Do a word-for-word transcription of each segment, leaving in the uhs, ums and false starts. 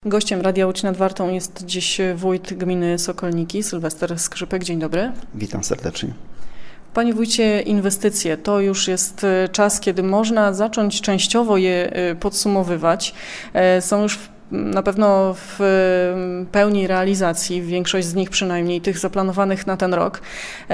Gościem Radia Łódź nad Wartą jest dziś wójt gminy Sokolniki, Sylwester Skrzypek. Dzień dobry. Witam serdecznie. Panie wójcie, inwestycje to już jest czas, kiedy można zacząć częściowo je podsumowywać. Są już na pewno w pełni realizacji, większość z nich przynajmniej, tych zaplanowanych na ten rok.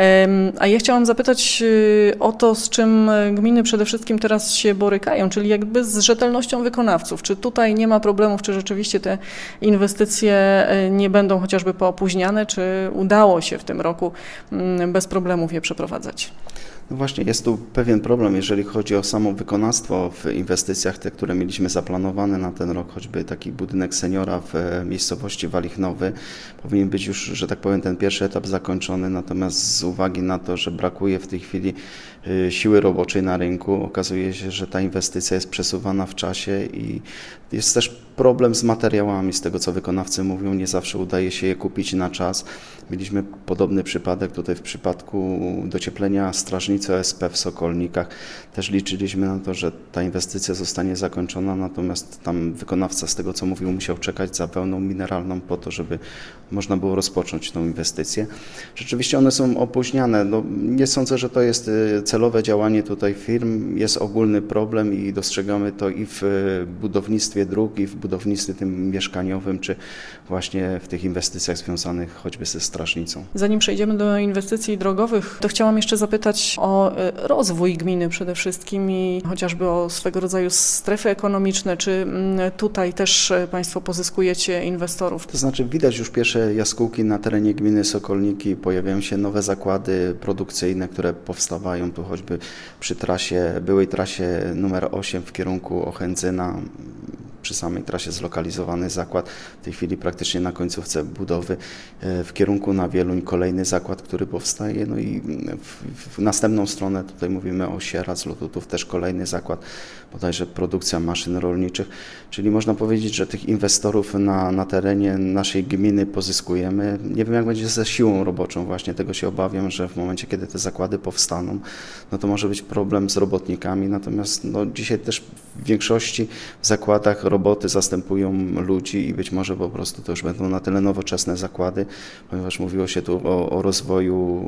A ja chciałam zapytać o to, z czym gminy przede wszystkim teraz się borykają, czyli jakby z rzetelnością wykonawców. Czy tutaj nie ma problemów, czy rzeczywiście te inwestycje nie będą chociażby poopóźniane, czy udało się w tym roku bez problemów je przeprowadzać? No właśnie, jest tu pewien problem, jeżeli chodzi o samo wykonawstwo w inwestycjach, te, które mieliśmy zaplanowane na ten rok, choćby taki budynek seniora w miejscowości Walichnowy. Powinien być już, że tak powiem, ten pierwszy etap zakończony, natomiast z uwagi na to, że brakuje w tej chwili siły roboczej na rynku, okazuje się, że ta inwestycja jest przesuwana w czasie i jest też problem z materiałami, z tego co wykonawcy mówią, nie zawsze udaje się je kupić na czas. Mieliśmy podobny przypadek tutaj w przypadku docieplenia strażnicy O S P w Sokolnikach. Też liczyliśmy na to, że ta inwestycja zostanie zakończona, natomiast tam wykonawca z tego co mówił musiał czekać za wełną mineralną po to, żeby można było rozpocząć tą inwestycję. Rzeczywiście one są opóźniane. No, nie sądzę, że to jest celowe działanie tutaj firm. Jest ogólny problem i dostrzegamy to i w budownictwie dróg, i w budownictwie tym mieszkaniowym, czy właśnie w tych inwestycjach związanych choćby ze strażnicą. Zanim przejdziemy do inwestycji drogowych, to chciałam jeszcze zapytać o rozwój gminy przede wszystkim i chociażby o swego rodzaju strefy ekonomiczne. Czy tutaj też Państwo pozyskujecie inwestorów? To znaczy widać już pierwsze jaskółki na terenie gminy Sokolniki, pojawiają się nowe zakłady produkcyjne, które powstawają tu choćby przy trasie, byłej trasie numer osiem w kierunku Ochędzyna. Przy samej trasie zlokalizowany zakład, w tej chwili praktycznie na końcówce budowy, w kierunku na Wieluń kolejny zakład, który powstaje, no i w, w następną stronę tutaj mówimy o Sieradz, Lotutów, też kolejny zakład, bodajże produkcja maszyn rolniczych, czyli można powiedzieć, że tych inwestorów na, na terenie naszej gminy pozyskujemy. Nie wiem jak będzie ze siłą roboczą, właśnie tego się obawiam, że w momencie kiedy te zakłady powstaną, no to może być problem z robotnikami, natomiast no, dzisiaj też w większości w zakładach roboty zastępują ludzi i być może po prostu to już będą na tyle nowoczesne zakłady, ponieważ mówiło się tu o, o rozwoju,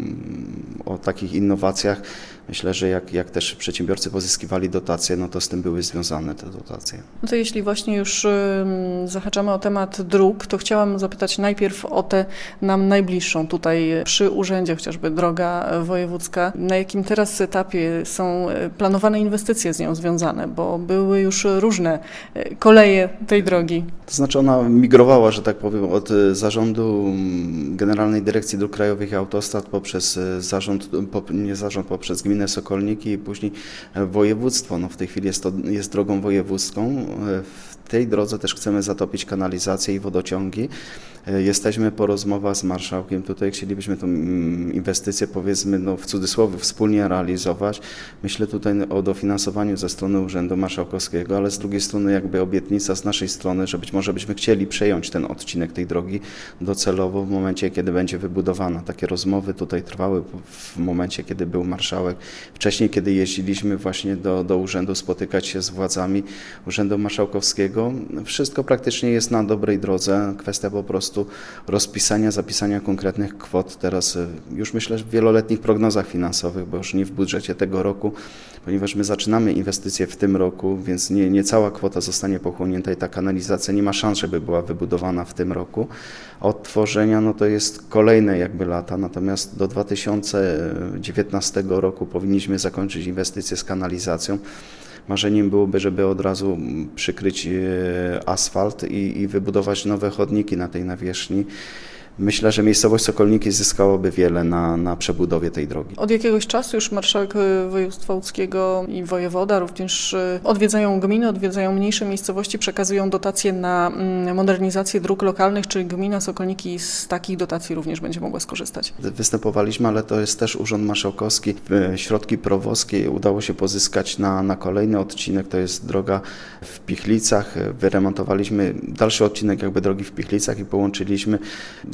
o takich innowacjach. Myślę, że jak, jak też przedsiębiorcy pozyskiwali dotacje, no to z tym były związane te dotacje. No to jeśli właśnie już zahaczamy o temat dróg, to chciałam zapytać najpierw o tę nam najbliższą tutaj przy urzędzie, chociażby droga wojewódzka. Na jakim teraz etapie są planowane inwestycje z nią związane, bo były już różne koleje tej drogi? To znaczy ona migrowała, że tak powiem, od zarządu Generalnej Dyrekcji Dróg Krajowych i Autostrad poprzez zarząd, nie zarząd, poprzez gminę Sokolniki i później województwo. No w tej chwili jest to jest drogą wojewódzką. W tej drodze też chcemy zatopić kanalizację i wodociągi. Jesteśmy po rozmowach z marszałkiem. Tutaj chcielibyśmy tą inwestycję, powiedzmy, no w cudzysłowie, wspólnie realizować. Myślę tutaj o dofinansowaniu ze strony Urzędu Marszałkowskiego, ale z drugiej strony jakby obietnica z naszej strony, że być może byśmy chcieli przejąć ten odcinek tej drogi docelowo w momencie, kiedy będzie wybudowana. Takie rozmowy tutaj trwały w momencie, kiedy był marszałek. Wcześniej, kiedy jeździliśmy właśnie do, do urzędu spotykać się z władzami Urzędu Marszałkowskiego. Wszystko praktycznie jest na dobrej drodze. Kwestia po prostu rozpisania, zapisania konkretnych kwot. Teraz już myślę w wieloletnich prognozach finansowych, bo już nie w budżecie tego roku, ponieważ my zaczynamy inwestycje w tym roku, więc nie, nie cała kwota zostanie pochłonięta i ta kanalizacja nie ma szans, żeby była wybudowana w tym roku. Od tworzenia no to jest kolejne jakby lata, natomiast do dwa tysiące dziewiętnastego roku powinniśmy zakończyć inwestycje z kanalizacją. Marzeniem byłoby, żeby od razu przykryć asfalt i, i wybudować nowe chodniki na tej nawierzchni. Myślę, że miejscowość Sokolniki zyskałaby wiele na, na przebudowie tej drogi. Od jakiegoś czasu już marszałek województwa łódzkiego i wojewoda również odwiedzają gminy, odwiedzają mniejsze miejscowości, przekazują dotacje na modernizację dróg lokalnych. Czy gmina Sokolniki z takich dotacji również będzie mogła skorzystać? Występowaliśmy, ale to jest też Urząd Marszałkowski. Środki prowozkie udało się pozyskać na, na kolejny odcinek, to jest droga w Pichlicach. Wyremontowaliśmy dalszy odcinek jakby drogi w Pichlicach i połączyliśmy z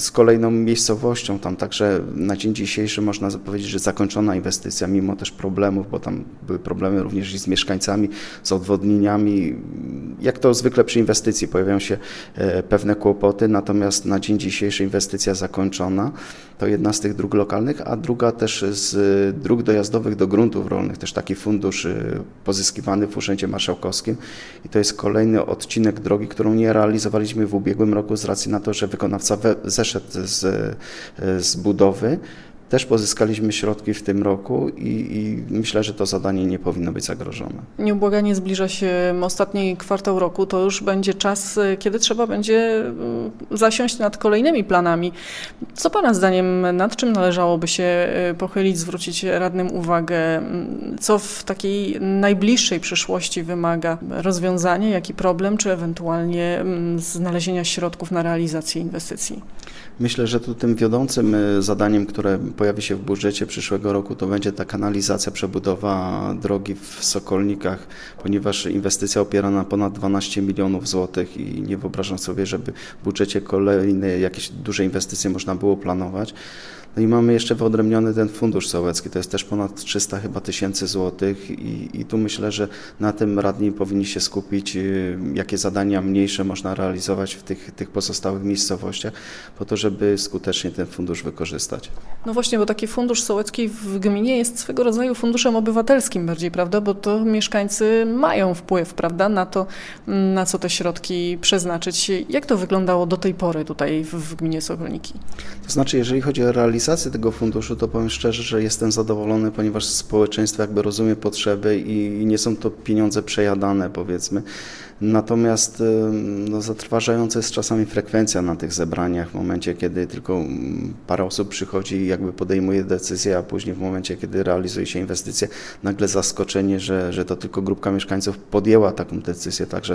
z kolejną miejscowością. Tam także na dzień dzisiejszy można powiedzieć, że zakończona inwestycja, mimo też problemów, bo tam były problemy również i z mieszkańcami, z odwodnieniami. Jak to zwykle przy inwestycji pojawiają się pewne kłopoty, natomiast na dzień dzisiejszy inwestycja zakończona. To jedna z tych dróg lokalnych, a druga też z dróg dojazdowych do gruntów rolnych, też taki fundusz pozyskiwany w Urzędzie Marszałkowskim i to jest kolejny odcinek drogi, którą nie realizowaliśmy w ubiegłym roku z racji na to, że wykonawca zeszedł z, z budowy. Też pozyskaliśmy środki w tym roku i, i myślę, że to zadanie nie powinno być zagrożone. Nieubłaganie zbliża się ostatni kwartał roku, to już będzie czas, kiedy trzeba będzie zasiąść nad kolejnymi planami. Co Pana zdaniem, nad czym należałoby się pochylić, zwrócić radnym uwagę? Co w takiej najbliższej przyszłości wymaga rozwiązania, jaki problem, czy ewentualnie znalezienia środków na realizację inwestycji? Myślę, że tu tym wiodącym zadaniem, które pojawi się w budżecie przyszłego roku, to będzie ta kanalizacja, przebudowa drogi w Sokolnikach, ponieważ inwestycja opiera na ponad dwanaście milionów złotych i nie wyobrażam sobie, żeby w budżecie kolejne jakieś duże inwestycje można było planować. No i mamy jeszcze wyodrębniony ten fundusz sołecki, to jest też ponad trzysta chyba tysięcy złotych i, i tu myślę, że na tym radni powinni się skupić, jakie zadania mniejsze można realizować w tych, tych pozostałych miejscowościach, po to, żeby skutecznie ten fundusz wykorzystać. No właśnie, bo taki fundusz sołecki w gminie jest swego rodzaju funduszem obywatelskim bardziej, prawda, bo to mieszkańcy mają wpływ, prawda, na to, na co te środki przeznaczyć. Jak to wyglądało do tej pory tutaj w, w gminie Sokolniki? To znaczy, jeżeli chodzi o realizację tego funduszu, to powiem szczerze, że jestem zadowolony, ponieważ społeczeństwo jakby rozumie potrzeby i nie są to pieniądze przejadane, powiedzmy. Natomiast no, zatrważająca jest czasami frekwencja na tych zebraniach w momencie, kiedy tylko parę osób przychodzi i jakby podejmuje decyzję, a później w momencie, kiedy realizuje się inwestycje, nagle zaskoczenie, że, że to tylko grupka mieszkańców podjęła taką decyzję, także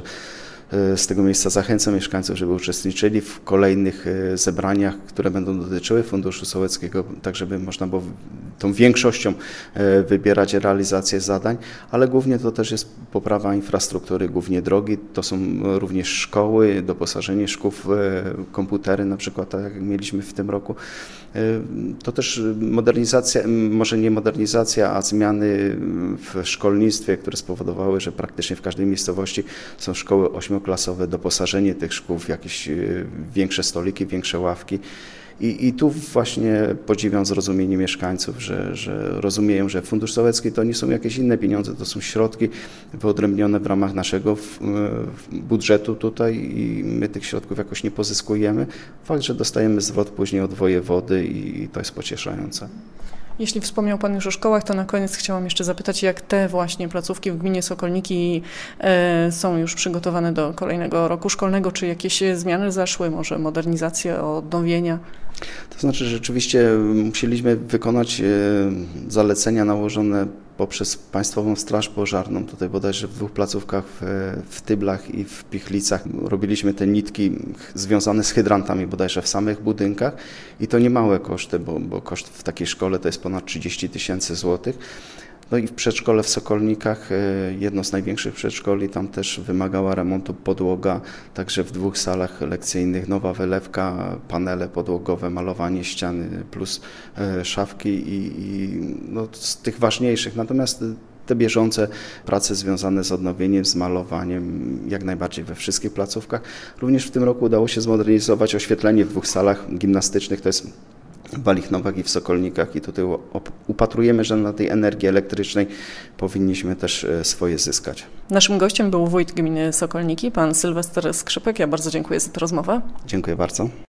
z tego miejsca zachęcam mieszkańców, żeby uczestniczyli w kolejnych zebraniach, które będą dotyczyły Funduszu Sołeckiego, tak żeby można było tą większością wybierać realizację zadań, ale głównie to też jest poprawa infrastruktury, głównie drogi, to są również szkoły, doposażenie szkół w komputery, na przykład tak jak mieliśmy w tym roku. To też modernizacja, może nie modernizacja, a zmiany w szkolnictwie, które spowodowały, że praktycznie w każdej miejscowości są szkoły ośmioklasowe, doposażenie tych szkół w jakieś większe stoliki, większe ławki. I, I tu właśnie podziwiam zrozumienie mieszkańców, że, że rozumieją, że Fundusz Sołecki to nie są jakieś inne pieniądze, to są środki wyodrębnione w ramach naszego w, w budżetu tutaj i my tych środków jakoś nie pozyskujemy. Fakt, że dostajemy zwrot później od wojewody i, i to jest pocieszające. Jeśli wspomniał Pan już o szkołach, to na koniec chciałam jeszcze zapytać, jak te właśnie placówki w gminie Sokolniki e, są już przygotowane do kolejnego roku szkolnego, czy jakieś zmiany zaszły, może modernizacje, odnowienia? To znaczy rzeczywiście musieliśmy wykonać e, zalecenia nałożone poprzez Państwową Straż Pożarną, tutaj bodajże w dwóch placówkach w, w Tyblach i w Pichlicach robiliśmy te nitki związane z hydrantami bodajże w samych budynkach i to nie małe koszty, bo, bo koszt w takiej szkole to jest ponad trzydzieści tysięcy złotych. No i w przedszkole w Sokolnikach, jedno z największych przedszkoli, tam też wymagała remontu podłoga, także w dwóch salach lekcyjnych nowa wylewka, panele podłogowe, malowanie ściany plus szafki i, i no, z tych ważniejszych. Natomiast te bieżące prace związane z odnowieniem, z malowaniem, jak najbardziej we wszystkich placówkach. Również w tym roku udało się zmodernizować oświetlenie w dwóch salach gimnastycznych, to jest w Walichnowach i w Sokolnikach i tutaj upatrujemy, że na tej energii elektrycznej powinniśmy też swoje zyskać. Naszym gościem był wójt gminy Sokolniki, pan Sylwester Skrzypek. Ja bardzo dziękuję za tę rozmowę. Dziękuję bardzo.